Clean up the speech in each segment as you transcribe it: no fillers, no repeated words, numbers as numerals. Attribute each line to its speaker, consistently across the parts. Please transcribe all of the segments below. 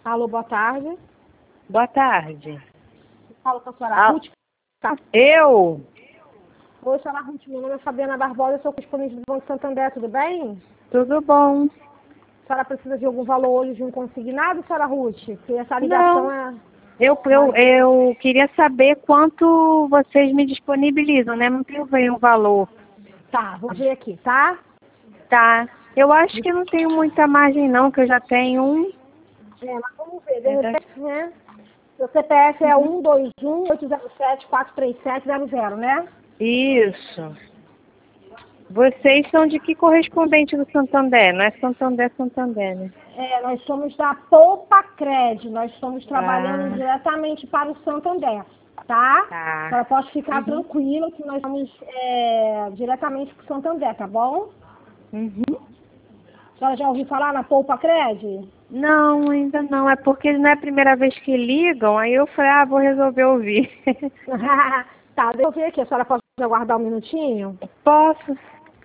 Speaker 1: Alô, boa tarde.
Speaker 2: Boa tarde.
Speaker 1: Fala com a senhora Ruth. Tá.
Speaker 2: Eu?
Speaker 1: Oi, senhora Ruth, meu nome é Fabiana Barbosa, eu sou correspondente do Banco Santander, tudo bem?
Speaker 2: Tudo bom.
Speaker 1: A senhora precisa de algum valor hoje de um consignado, senhora Ruth? Porque essa ligação
Speaker 2: Não. Eu queria saber quanto vocês me disponibilizam, né? Não tenho bem o valor.
Speaker 1: Tá, vou ver aqui, tá?
Speaker 2: Tá. Eu acho que não tenho muita margem não, que eu já tenho um.
Speaker 1: Mas vamos ver, de repente, né? Seu CPF é 121-807-43700, né?
Speaker 2: Isso. Vocês são de que correspondente do Santander? Não é Santander, né?
Speaker 1: Nós somos da Poupa Cred, nós estamos trabalhando diretamente para o Santander, tá?
Speaker 2: Tá.
Speaker 1: A senhora pode ficar tranquila que nós estamos diretamente para o Santander, tá bom? A senhora já ouviu falar na Poupa Cred?
Speaker 2: Não, ainda não. É porque não é a primeira vez que ligam, aí eu falei, vou resolver ouvir.
Speaker 1: Tá, deixa eu ver aqui, a senhora pode aguardar um minutinho?
Speaker 2: Posso?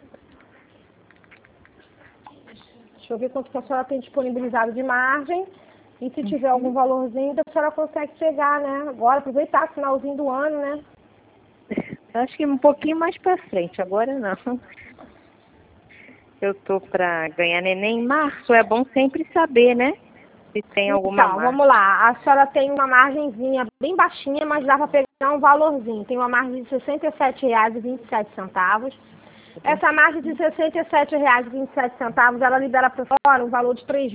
Speaker 1: Deixa eu ver quanto que a senhora tem disponibilizado de margem. E se tiver algum valorzinho, a senhora consegue pegar, né? Agora, aproveitar o finalzinho do ano, né?
Speaker 2: Acho que um pouquinho mais pra frente, agora não. Eu tô pra ganhar neném em março, é bom sempre saber, né? Se tem alguma
Speaker 1: Então,
Speaker 2: margem.
Speaker 1: vamos lá. A senhora tem uma margenzinha bem baixinha, mas dá para pegar um valorzinho. Tem uma margem de R$ 67,27. Essa margem de R$ 67,27, ela libera para fora um valor de R$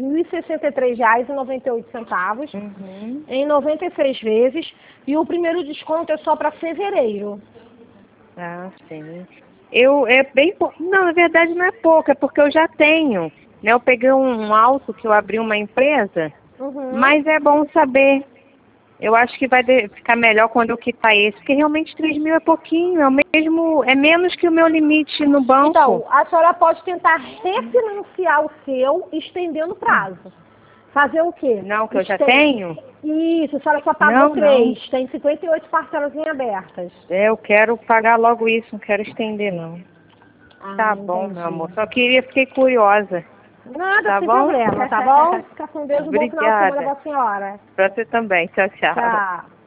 Speaker 1: 3.063,98 em 96 vezes. E o primeiro desconto é só para fevereiro.
Speaker 2: Ah, sim. Não, na verdade não é pouco, é porque eu já tenho. Né? Eu peguei um alto que eu abri uma empresa, mas é bom saber. Eu acho que vai ficar melhor quando eu quitar esse, porque realmente 3.000 é pouquinho, é menos que o meu limite no banco.
Speaker 1: Então, a senhora pode tentar refinanciar o seu estendendo o prazo. Fazer o quê?
Speaker 2: Não, que eu já tenho?
Speaker 1: Isso, a senhora só pagou 3, tem 58 parcelas em abertas.
Speaker 2: Eu quero pagar logo isso, não quero estender não. Tá bom,
Speaker 1: entendi.
Speaker 2: meu amor, fiquei curiosa.
Speaker 1: Nada, sem problema, tá bom? Fica com Deus, um bom final de semana
Speaker 2: Obrigada.
Speaker 1: pra senhora.
Speaker 2: Pra você também, tchau, tchau.
Speaker 1: Tchau.